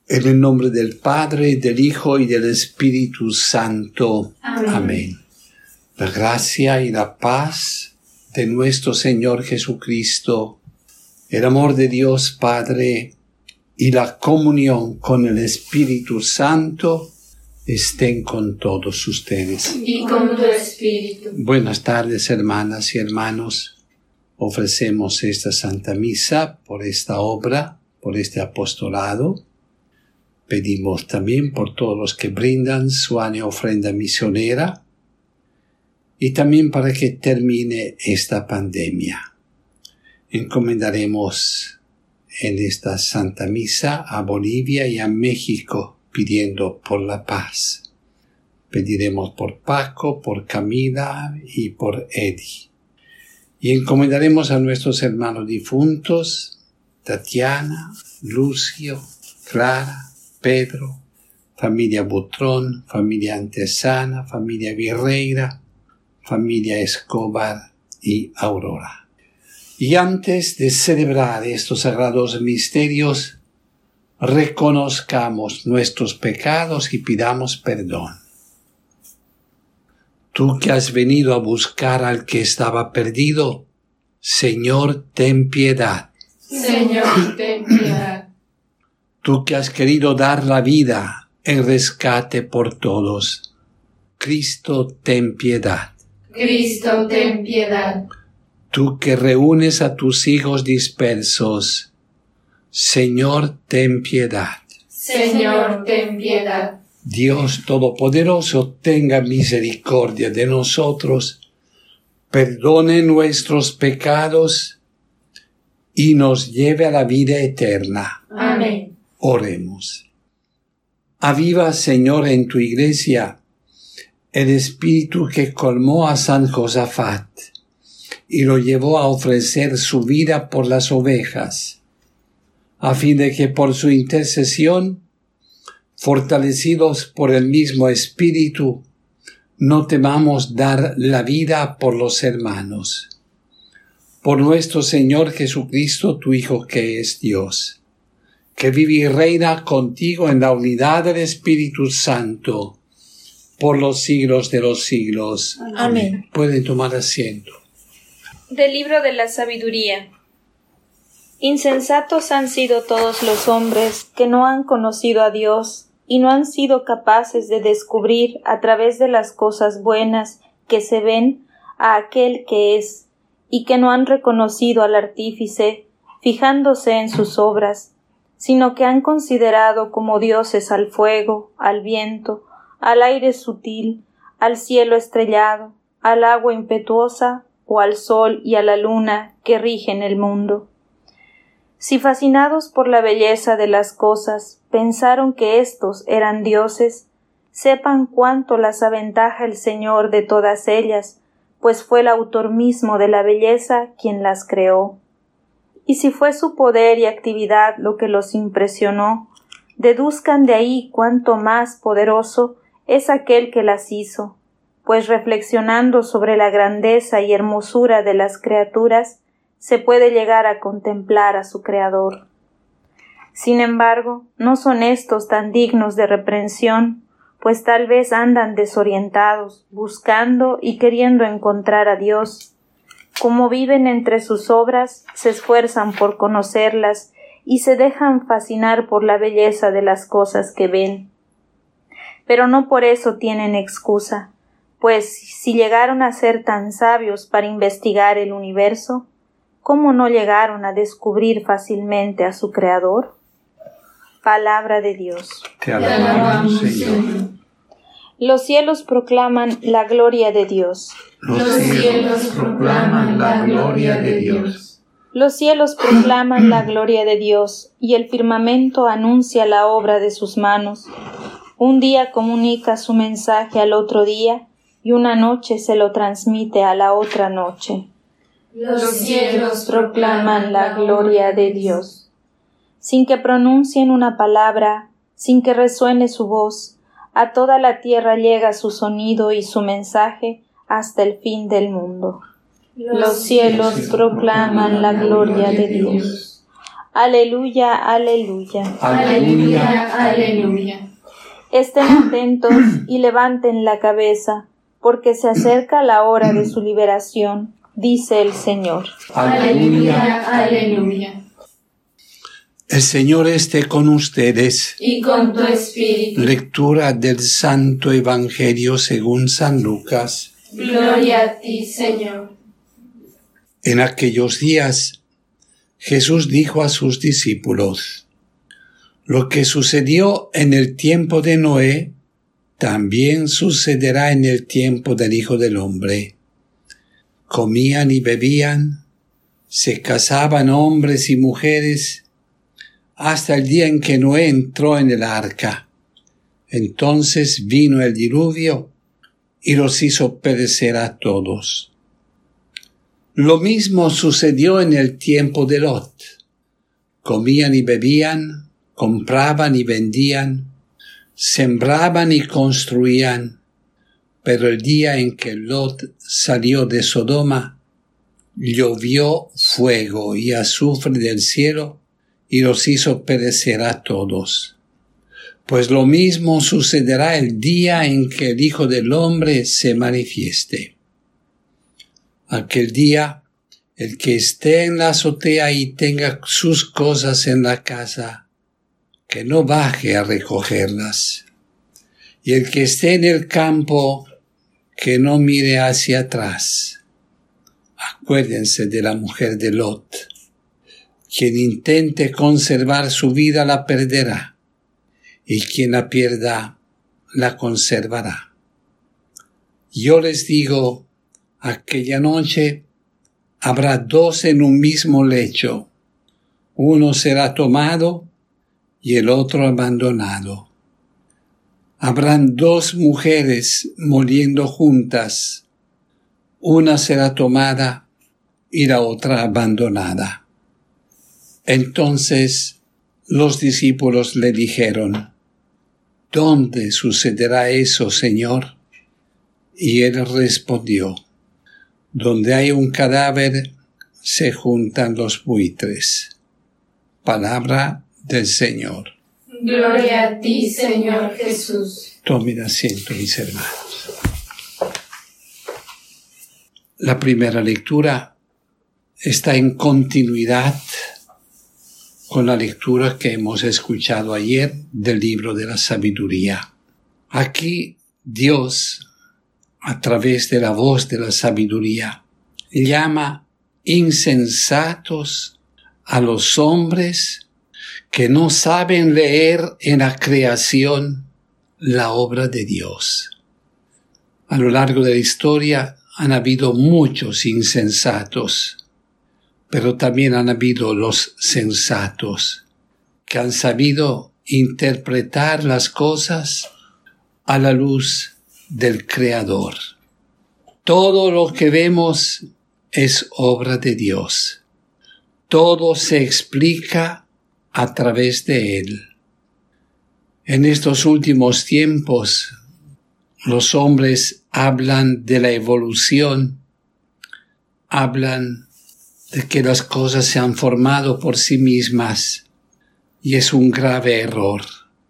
En el nombre del Padre, del Hijo y del Espíritu Santo. Amén. Amén. La gracia y la paz de nuestro Señor Jesucristo, el amor de Dios Padre y la comunión con el Espíritu Santo estén con todos ustedes. Y con tu espíritu. Buenas tardes, hermanas y hermanos. Ofrecemos esta Santa Misa por esta obra, por este apostolado. Pedimos también por todos los que brindan su año ofrenda misionera y también para que termine esta pandemia. Encomendaremos en esta Santa Misa a Bolivia y a México pidiendo por la paz. Pediremos por Paco, por Camila y por Eddie. Y encomendaremos a nuestros hermanos difuntos, Tatiana, Lucio, Clara, Pedro, familia Butrón, familia Antesana, familia Virreira, familia Escobar y Aurora. Y antes de celebrar estos sagrados misterios, reconozcamos nuestros pecados y pidamos perdón. Tú que has venido a buscar al que estaba perdido, Señor, ten piedad. Señor, ten piedad. Tú que has querido dar la vida en rescate por todos, Cristo, ten piedad. Cristo, ten piedad. Tú que reúnes a tus hijos dispersos, Señor, ten piedad. Señor, ten piedad. Dios Todopoderoso, tenga misericordia de nosotros, perdone nuestros pecados y nos lleve a la vida eterna. Amén. Oremos. Aviva, Señor, en tu iglesia el espíritu que colmó a San Josafat y lo llevó a ofrecer su vida por las ovejas, a fin de que por su intercesión, fortalecidos por el mismo espíritu, no temamos dar la vida por los hermanos. Por nuestro Señor Jesucristo, tu Hijo que es Dios, que vive y reina contigo en la unidad del Espíritu Santo, por los siglos de los siglos. Amén. Pueden tomar asiento. Del libro de la sabiduría. Insensatos han sido todos los hombres que no han conocido a Dios y no han sido capaces de descubrir a través de las cosas buenas que se ven a aquel que es, y que no han reconocido al artífice, fijándose en sus obras, sino que han considerado como dioses al fuego, al viento, al aire sutil, al cielo estrellado, al agua impetuosa o al sol y a la luna que rigen el mundo. Si fascinados por la belleza de las cosas pensaron que éstos eran dioses, sepan cuánto las aventaja el Señor de todas ellas, pues fue el autor mismo de la belleza quien las creó. Y si fue su poder y actividad lo que los impresionó, deduzcan de ahí cuánto más poderoso es aquel que las hizo, pues reflexionando sobre la grandeza y hermosura de las criaturas, se puede llegar a contemplar a su Creador. Sin embargo, no son éstos tan dignos de reprensión, pues tal vez andan desorientados, buscando y queriendo encontrar a Dios. Como viven entre sus obras, se esfuerzan por conocerlas y se dejan fascinar por la belleza de las cosas que ven. Pero no por eso tienen excusa, pues si llegaron a ser tan sabios para investigar el universo, ¿cómo no llegaron a descubrir fácilmente a su Creador? Palabra de Dios. Te alabamos, Señor. Los cielos proclaman la gloria de Dios. Los cielos proclaman la gloria de Dios. Los cielos proclaman la gloria de Dios, y el firmamento anuncia la obra de sus manos. Un día comunica su mensaje al otro día, y una noche se lo transmite a la otra noche. Los cielos proclaman la gloria de Dios. Sin que pronuncien una palabra, sin que resuene su voz, a toda la tierra llega su sonido y su mensaje hasta el fin del mundo. Los cielos proclaman la gloria de Dios. Aleluya, aleluya. Aleluya, aleluya. Estén atentos y levanten la cabeza, porque se acerca la hora de su liberación, dice el Señor. Aleluya, aleluya. El Señor esté con ustedes. Y con tu espíritu. Lectura del Santo Evangelio según San Lucas. Gloria a ti, Señor. En aquellos días, Jesús dijo a sus discípulos: lo que sucedió en el tiempo de Noé, también sucederá en el tiempo del Hijo del Hombre. Comían y bebían, se casaban hombres y mujeres, hasta el día en que Noé entró en el arca. Entonces vino el diluvio y los hizo perecer a todos. Lo mismo sucedió en el tiempo de Lot. Comían y bebían, compraban y vendían, sembraban y construían, pero el día en que Lot salió de Sodoma, llovió fuego y azufre del cielo y los hizo perecer a todos. Pues lo mismo sucederá el día en que el Hijo del Hombre se manifieste. Aquel día, el que esté en la azotea y tenga sus cosas en la casa, que no baje a recogerlas. Y el que esté en el campo, que no mire hacia atrás. Acuérdense de la mujer de Lot. Quien intente conservar su vida la perderá, y quien la pierda la conservará. Yo les digo, aquella noche habrá dos en un mismo lecho, uno será tomado y el otro abandonado. Habrán dos mujeres moliendo juntas, una será tomada y la otra abandonada. Entonces los discípulos le dijeron: ¿dónde sucederá eso, Señor? Y él respondió: donde hay un cadáver se juntan los buitres. Palabra del Señor. Gloria a ti, Señor Jesús. Tomen asiento, mis hermanos. La primera lectura está en continuidad con la lectura que hemos escuchado ayer del libro de la sabiduría. Aquí Dios, a través de la voz de la sabiduría, llama insensatos a los hombres que no saben leer en la creación la obra de Dios. A lo largo de la historia han habido muchos insensatos, pero también han habido los sensatos, que han sabido interpretar las cosas a la luz del Creador. Todo lo que vemos es obra de Dios. Todo se explica a través de Él. En estos últimos tiempos, los hombres hablan de la evolución, hablan de que las cosas se han formado por sí mismas, y es un grave error.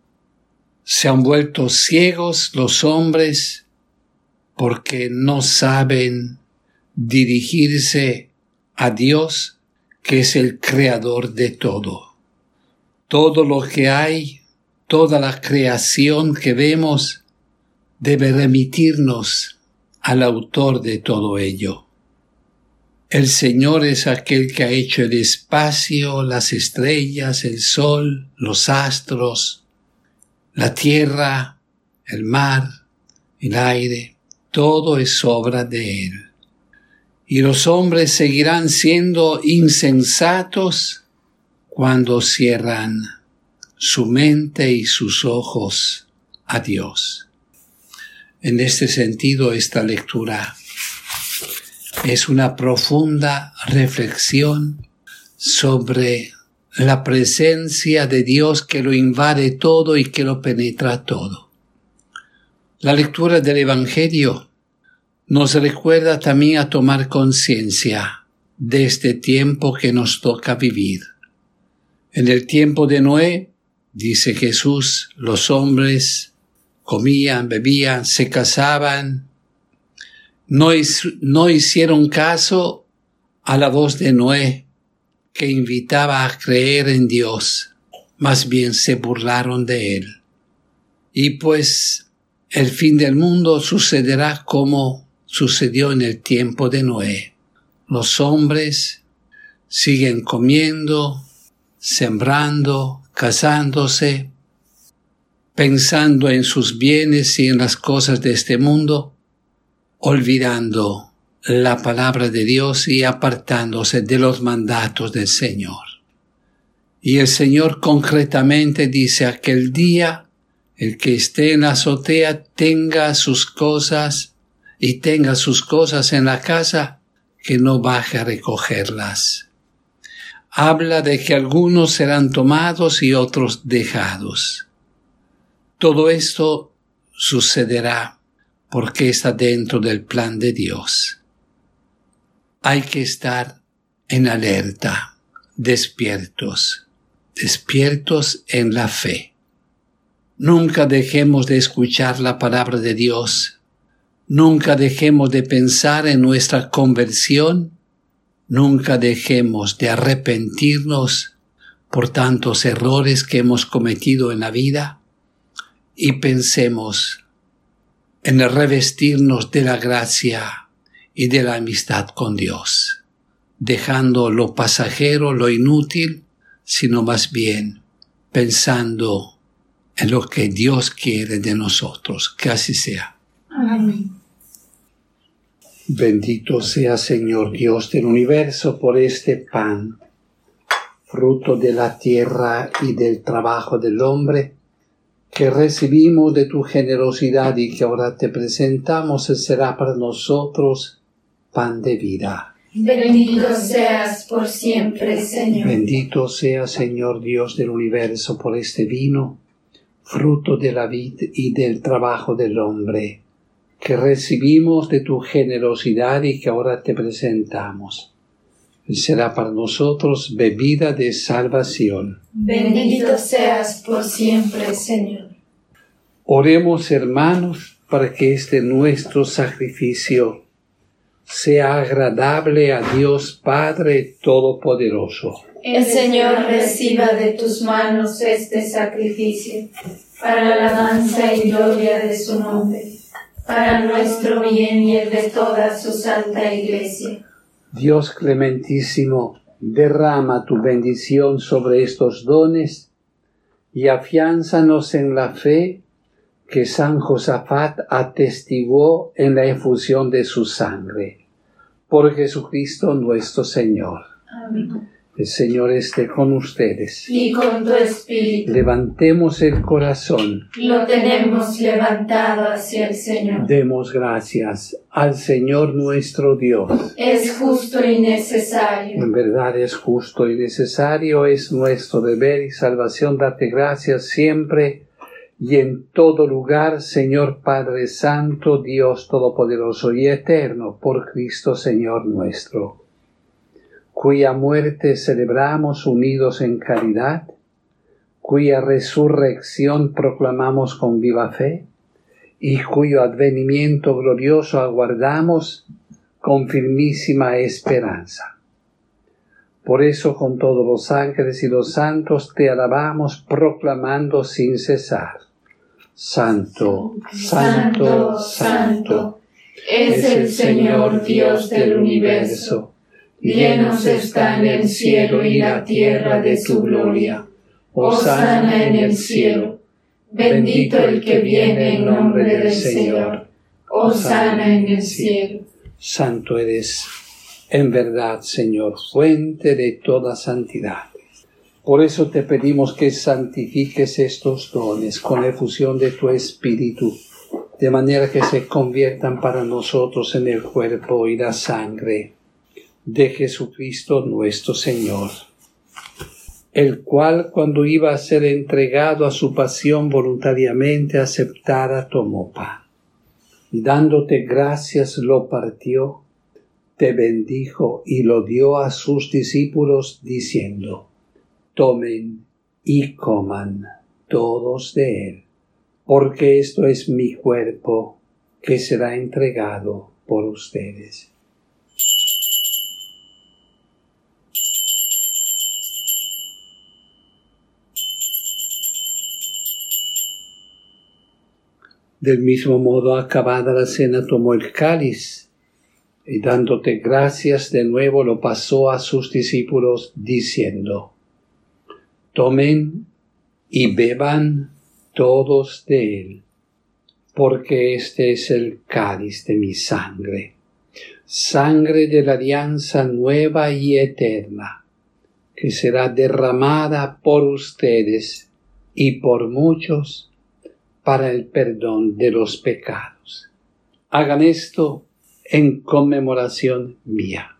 Se han vuelto ciegos los hombres porque no saben dirigirse a Dios, que es el creador de todo. Todo lo que hay, toda la creación que vemos, debe remitirnos al autor de todo ello. El Señor es aquel que ha hecho el espacio, las estrellas, el sol, los astros, la tierra, el mar, el aire. Todo es obra de Él. Y los hombres seguirán siendo insensatos cuando cierran su mente y sus ojos a Dios. En este sentido, esta lectura es una profunda reflexión sobre la presencia de Dios que lo invade todo y que lo penetra todo. La lectura del Evangelio nos recuerda también a tomar conciencia de este tiempo que nos toca vivir. En el tiempo de Noé, dice Jesús, los hombres comían, bebían, se casaban, no hicieron caso a la voz de Noé, que invitaba a creer en Dios, más bien se burlaron de él. Y pues el fin del mundo sucederá como sucedió en el tiempo de Noé. Los hombres siguen comiendo, sembrando, casándose, pensando en sus bienes y en las cosas de este mundo, olvidando la palabra de Dios y apartándose de los mandatos del Señor. Y el Señor concretamente dice: aquel día el que esté en la azotea tenga sus cosas en la casa, que no baje a recogerlas. Habla de que algunos serán tomados y otros dejados. Todo esto sucederá porque está dentro del plan de Dios. Hay que estar en alerta, despiertos en la fe. Nunca dejemos de escuchar la palabra de Dios. Nunca dejemos de pensar en nuestra conversión. Nunca dejemos de arrepentirnos por tantos errores que hemos cometido en la vida y pensemos en el revestirnos de la gracia y de la amistad con Dios, dejando lo pasajero, lo inútil, sino más bien pensando en lo que Dios quiere de nosotros. Que así sea. Amén. Bendito sea, Señor Dios del universo, por este pan, fruto de la tierra y del trabajo del hombre, que recibimos de tu generosidad y que ahora te presentamos. Será para nosotros pan de vida. Bendito seas por siempre, Señor. Bendito sea, Señor Dios del universo, por este vino, fruto de la vid y del trabajo del hombre, que recibimos de tu generosidad y que ahora te presentamos. Será para nosotros bebida de salvación. Bendito seas por siempre, Señor. Oremos, hermanos, para que este nuestro sacrificio sea agradable a Dios Padre Todopoderoso. El Señor reciba de tus manos este sacrificio, para la alabanza y gloria de su nombre, para nuestro bien y el de toda su santa Iglesia. Dios clementísimo, derrama tu bendición sobre estos dones y afiánzanos en la fe que San Josafat atestiguó en la efusión de su sangre. Por Jesucristo nuestro Señor. Amén. El Señor esté con ustedes. Y con tu espíritu. Levantemos el corazón. Lo tenemos levantado hacia el Señor. Demos gracias al Señor nuestro Dios. Es justo y necesario. En verdad es justo y necesario, es nuestro deber y salvación darte gracias siempre y en todo lugar, Señor Padre Santo, Dios Todopoderoso y Eterno, por Cristo Señor nuestro, cuya muerte celebramos unidos en caridad, cuya resurrección proclamamos con viva fe, y cuyo advenimiento glorioso aguardamos con firmísima esperanza. Por eso con todos los ángeles y los santos te alabamos, proclamando sin cesar: Santo, Santo, Santo, es el Señor Dios del universo. Llenos están el cielo y la tierra de su gloria. Hosana en el cielo. Bendito el que viene en nombre del Señor. Hosana en el cielo. Santo eres, en verdad, Señor, fuente de toda santidad. Por eso te pedimos que santifiques estos dones con la efusión de tu Espíritu, de manera que se conviertan para nosotros en el cuerpo y la sangre de Jesucristo nuestro Señor, el cual, cuando iba a ser entregado a su pasión voluntariamente aceptada, tomó pan, y dándote gracias lo partió, te bendijo y lo dio a sus discípulos, diciendo: Tomen y coman todos de él, porque esto es mi cuerpo que será entregado por ustedes. Del mismo modo, acabada la cena, tomó el cáliz y dándote gracias de nuevo lo pasó a sus discípulos diciendo: Tomen y beban todos de él, porque este es el cáliz de mi sangre, sangre de la alianza nueva y eterna, que será derramada por ustedes y por muchos para el perdón de los pecados. Hagan esto en conmemoración mía.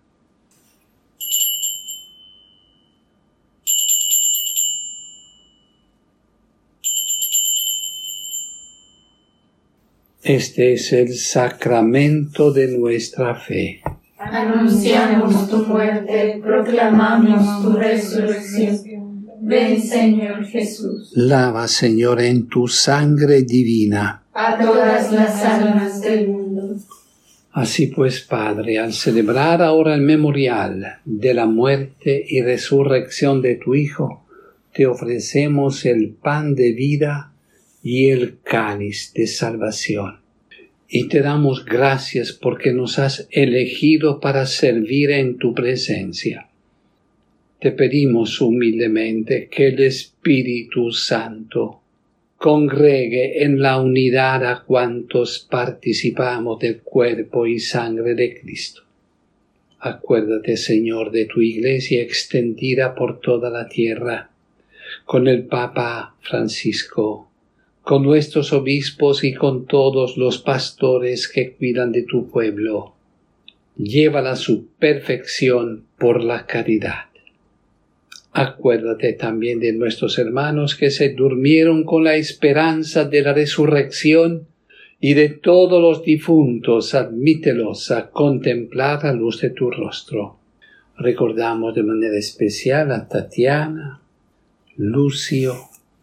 Este es el sacramento de nuestra fe. Anunciamos tu muerte, proclamamos tu resurrección. Ven, Señor Jesús. Lava, Señor, en tu sangre divina a todas las almas del mundo. Así pues, Padre, al celebrar ahora el memorial de la muerte y resurrección de tu Hijo, te ofrecemos el pan de vida y el cáliz de salvación. Y te damos gracias porque nos has elegido para servir en tu presencia. Te pedimos humildemente que el Espíritu Santo congregue en la unidad a cuantos participamos del cuerpo y sangre de Cristo. Acuérdate, Señor, de tu Iglesia extendida por toda la tierra, con el Papa Francisco, con nuestros obispos y con todos los pastores que cuidan de tu pueblo. Llévala a su perfección por la caridad. Acuérdate también de nuestros hermanos que se durmieron con la esperanza de la resurrección y de todos los difuntos, admítelos a contemplar la luz de tu rostro. Recordamos de manera especial a Tatiana, Lucio,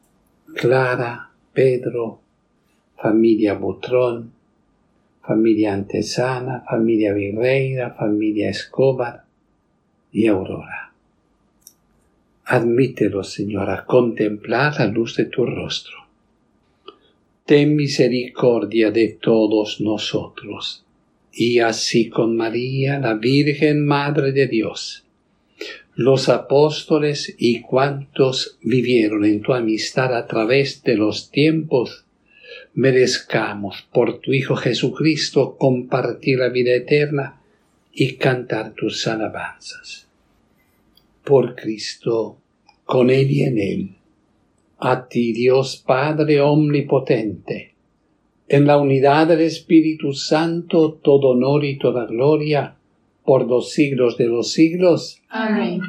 Clara, Pedro, familia Butrón, familia Antesana, familia Virreira, familia Escobar y Aurora. Admítelos, Señor, a contemplar la luz de tu rostro. Ten misericordia de todos nosotros, y así con María, la Virgen Madre de Dios, los apóstoles y cuantos vivieron en tu amistad a través de los tiempos, merezcamos por tu Hijo Jesucristo compartir la vida eterna y cantar tus alabanzas. Por Cristo, con Él y en Él, a ti Dios Padre omnipotente, en la unidad del Espíritu Santo, todo honor y toda gloria, por los siglos de los siglos. Amén.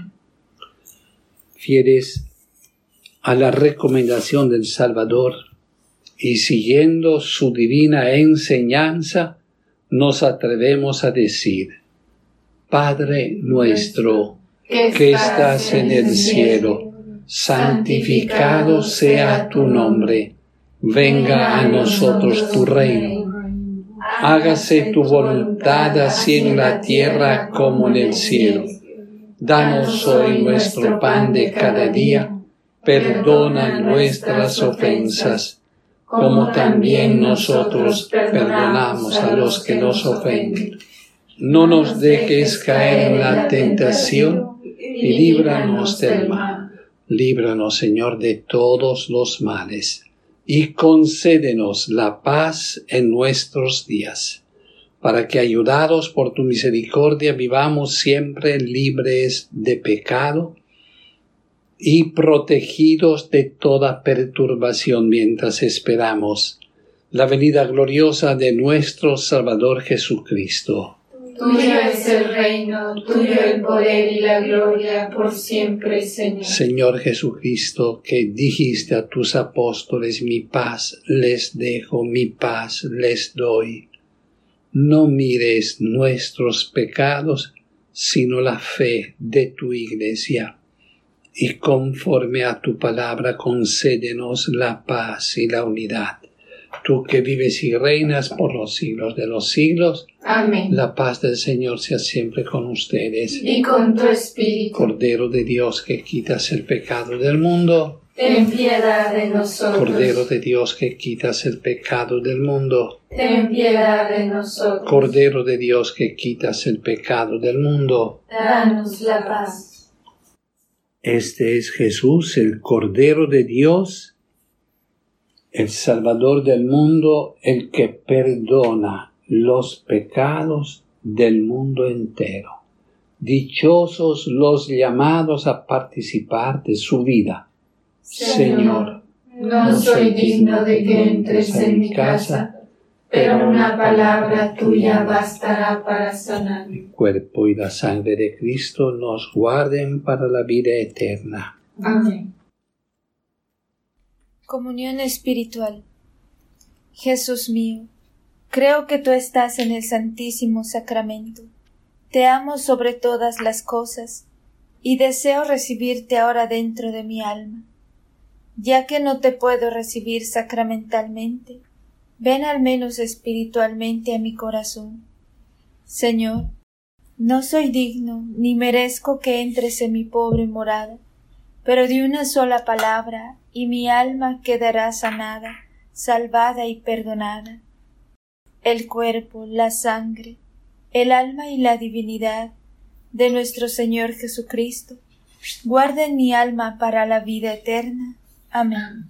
Fieles a la recomendación del Salvador y siguiendo su divina enseñanza, nos atrevemos a decir: Padre nuestro, que estás en el cielo, santificado sea tu nombre. Venga a nosotros tu reino. Hágase tu voluntad así en la tierra como en el cielo. Danos hoy nuestro pan de cada día. Perdona nuestras ofensas, como también nosotros perdonamos a los que nos ofenden. No nos dejes caer en la tentación y líbranos del mal. Líbranos, Señor, de todos los males, y concédenos la paz en nuestros días, para que, ayudados por tu misericordia, vivamos siempre libres de pecado y protegidos de toda perturbación mientras esperamos la venida gloriosa de nuestro Salvador Jesucristo. Tuyo es el reino, tuyo el poder y la gloria por siempre, Señor. Señor Jesucristo, que dijiste a tus apóstoles: mi paz les dejo, mi paz les doy. No mires nuestros pecados, sino la fe de tu Iglesia, y conforme a tu palabra concédenos la paz y la unidad. Tú que vives y reinas por los siglos de los siglos. Amén. La paz del Señor sea siempre con ustedes. Y con tu espíritu. Cordero de Dios que quitas el pecado del mundo. Ten piedad de nosotros. Cordero de Dios que quitas el pecado del mundo. Ten piedad de nosotros. Cordero de Dios que quitas el pecado del mundo. Danos la paz. Este es Jesús, el Cordero de Dios, el Salvador del mundo, el que perdona los pecados del mundo entero. Dichosos los llamados a participar de su vida. Señor, no soy digno de que entres en mi casa, pero una palabra tuya bastará para sanar. el cuerpo y la sangre de Cristo nos guarden para la vida eterna. Amén. Comunión espiritual. Jesús mío, creo que tú estás en el Santísimo Sacramento. Te amo sobre todas las cosas y deseo recibirte ahora dentro de mi alma. Ya que no te puedo recibir sacramentalmente, ven al menos espiritualmente a mi corazón. Señor, no soy digno ni merezco que entres en mi pobre morada, pero de una sola palabra y mi alma quedará sanada, salvada y perdonada. El cuerpo, la sangre, el alma y la divinidad de nuestro Señor Jesucristo guarden mi alma para la vida eterna. Amén.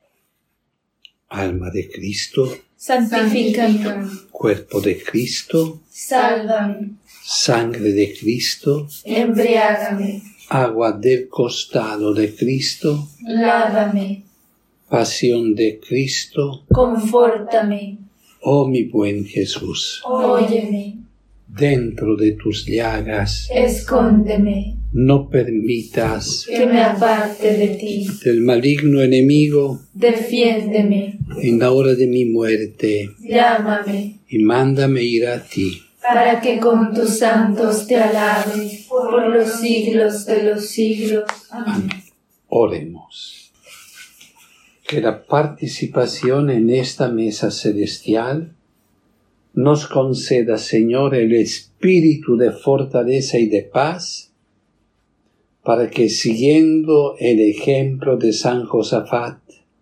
Alma de Cristo, Santifícame. cuerpo de Cristo, Sálvame. sangre de Cristo, Embriágame. agua del costado de Cristo, Lávame. pasión de Cristo, Confórtame. oh mi buen Jesús, Óyeme. dentro de tus llagas, Escóndeme. no permitas Que me aparte de ti. del maligno enemigo Defiéndeme. en la hora de mi muerte, Llámame. y mándame ir a ti. Para que con tus santos te alabe por los siglos de los siglos. Amén. Oremos. Que la participación en esta mesa celestial nos conceda, Señor, el espíritu de fortaleza y de paz, para que, siguiendo el ejemplo de San Josafat,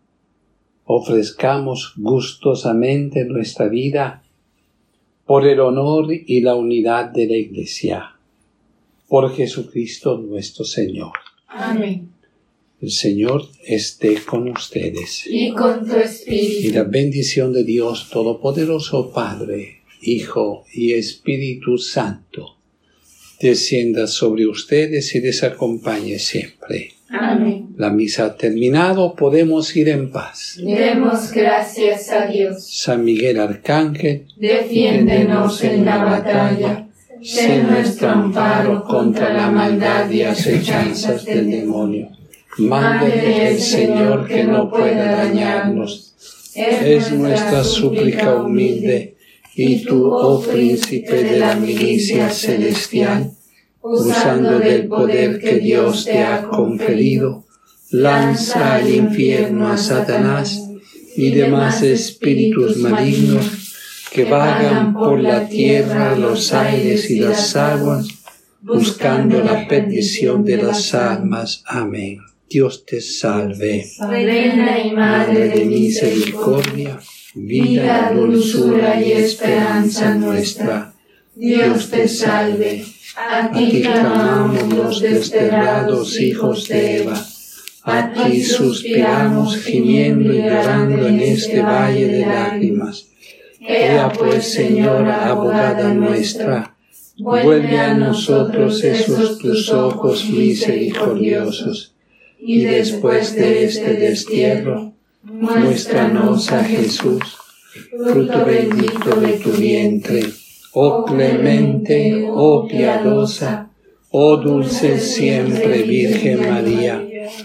ofrezcamos gustosamente nuestra vida por el honor y la unidad de la Iglesia. Por Jesucristo nuestro Señor. Amén. El Señor esté con ustedes. Y con tu Y espíritu. la bendición de Dios Todopoderoso, Padre, Hijo y Espíritu Santo, descienda sobre ustedes y les acompañe siempre. Amén. La misa ha terminado, podemos ir en paz. Demos gracias a Dios. San Miguel Arcángel, Defiéndenos en la batalla. Sé nuestro amparo contra la maldad y acechanzas del demonio. mándele el Señor que no pueda dañarnos. Es nuestra súplica humilde, y tú, oh príncipe de la milicia celestial, usando del poder que Dios te ha conferido, lanza al infierno a Satanás y demás espíritus malignos que vagan por la tierra, los aires y las aguas, buscando la perdición de las almas. Amén. Dios te salve, Reina y Madre de misericordia, vida, dulzura y esperanza nuestra. Dios te salve. A ti clamamos los desterrados hijos de Eva. A ti suspiramos gimiendo y llorando en este valle de lágrimas. Ea pues, Señora, abogada nuestra, vuelve a nosotros esos tus ojos misericordiosos, y después de este destierro, muéstranos a Jesús, fruto bendito de tu vientre. Oh clemente, oh piadosa, oh dulce siempre Virgen María,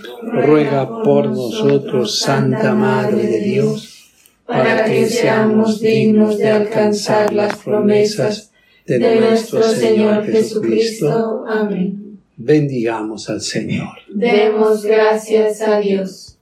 ruega por nosotros, Santa Madre de Dios, para que seamos dignos de alcanzar las promesas de nuestro Señor Jesucristo. Amén. Bendigamos al Señor. Demos gracias a Dios.